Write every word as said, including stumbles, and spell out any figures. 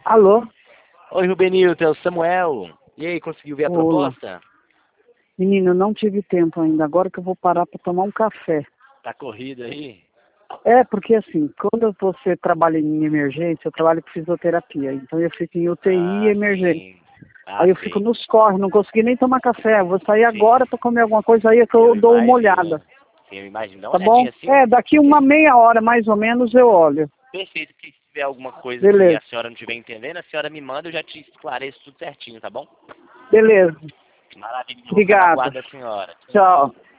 Alô? Oi, Rubenilton, é o Samuel. E aí, conseguiu ver a Olá. proposta? Menino, eu não tive tempo ainda. Agora que eu vou parar para tomar um café. Tá corrido aí? É, porque assim, quando você trabalha em emergência, eu trabalho com fisioterapia. Então eu fico em U T I e Ah, emergência. sim. Ah, Aí eu fico sim. nos corre, não consegui nem tomar café. Eu vou sair Sim. agora para comer alguma coisa, aí é que Eu eu dou uma imagino. olhada. Sim, eu imagino. Dá uma Tá bom? olhadinha assim. É, daqui uma meia hora mais ou menos eu olho. Perfeito, porque se tiver alguma coisa que Beleza, a senhora não estiver entendendo, a senhora me manda, eu já te esclareço tudo certinho, tá bom? beleza. Maravilha, eu vou ficar na Obrigada. guarda da senhora. Tchau.